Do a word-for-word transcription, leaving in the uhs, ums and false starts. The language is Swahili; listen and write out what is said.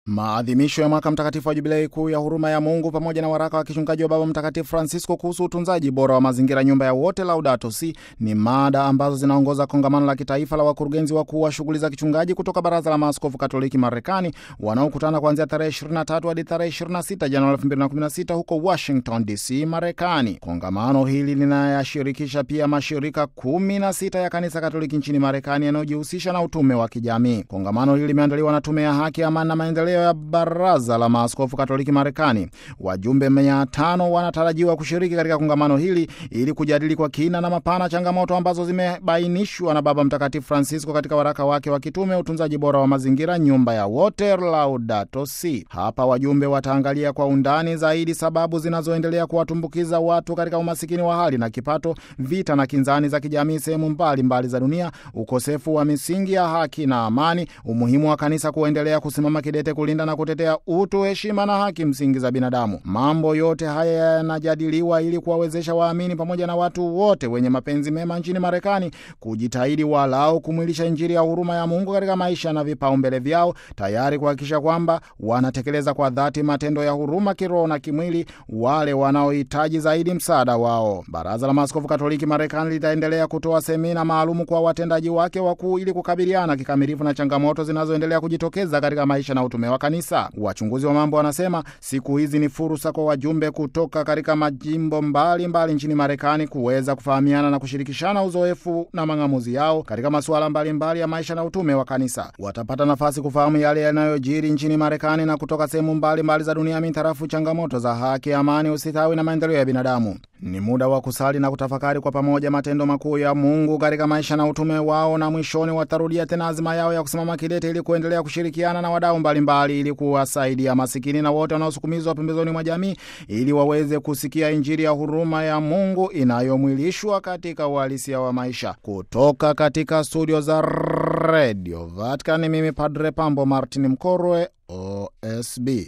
Maadhimisho ya mwaka mtakatifu wa Jubilei kuu ya huruma ya Mungu pamoja na waraka wa kichungaji wa Baba Mtakatifu Francisco kuhusu utunzaji bora wa mazingira, nyumba ya wote, Laudato Si, ni mada ambazo zinaongoza kongamano la kitaifa la wakurugenzi wakuu wa shughuli za kichungaji kutoka Baraza la Maaskofu Katoliki Marekani, wanaokutana kuanzia tarehe ishirini na tatu hadi tarehe ishirini na sita Januari elfu mbili na kumi na sita huko Washington D C, Marekani. Kongamano hili linayashirikisha pia mashirika kumi na sita ya Kanisa Katoliki nchini Marekani yanayojihusisha na utume wa kijamii. Kongamano hili limeandaliwa na Tume ya Haki, Amani na Maendeleo ya Baraza la Maaskofu Katoliki Marekani. Wajumbe mia tano wanatarajiwa kushiriki katika kongamano hili ili kujadili kwa kina na mapana changamoto ambazo zimebainishwa na Baba Mtakatifu Francisco katika waraka wake wa kitume, utunzaji bora wa mazingira, nyumba ya wote, Laudato Si. Hapa wajumbe wataangalia kwa undani zaidi sababu zinazoendelea kuwatumbukiza watu katika umasikini wa hali na kipato, vita na kinzani za kijamii sehemu mbalimbali za dunia, ukosefu wa misingi ya haki na amani, umuhimu wa kanisa kuendelea kusimama kidete kulinda na kutetea utu, heshima na haki msingi za binadamu. Mambo yote haya yanajadiliwa ili kuwawezesha waamini pamoja na watu wote wenye mapenzi mema nchini Marekani kujitahidi walau kumwilisha Injili ya huruma ya Mungu katika maisha na vipaumbele vyao, tayari kuhakikisha kwamba wanatekeleza kwa dhati matendo ya huruma kiroho na kimwili wale wanaohitaji zaidi msaada wao. Baraza la Maaskofu Katoliki Marekani litaendelea kutoa semina maalumu kwa watendaji wake wakuu ili kukabiliana kikamilifu na changamoto zinazoendelea kujitokeza katika maisha na utume wa kanisa. Wachunguzi wa mambo wanasema siku hizi ni fursa kwa wajumbe kutoka katika majimbo mbalimbali mbali nchini Marekani kuweza kufahamiana na kushirikishana uzoefu na mang'amuzi yao katika masuala mbalimbali ya maisha na utume wa kanisa. Watapata nafasi kufahamu yale yanayojiri nchini Marekani na kutoka sehemu mbalimbali za dunia mintarafu changamoto za haki, amani, usitawi na maendeleo ya binadamu. Ni muda wa kusali na kutafakari kwa pamoja matendo makuu ya Mungu katika maisha na utume wao, na mwishoni watarudia tena azima yao ya kusimama kidete ili kuendelea kushirikiana na wadau mbalimbali ili kuwasaidia masikini na wote wanaosukumizwa pembezoni mwa jamii ili waweze kusikia Injili ya huruma ya Mungu inayomwilishwa katika uhalisia wa maisha. Kutoka katika studio za Radio Vatican, mimi Padre Pambo Martin Mkorwe, O S B.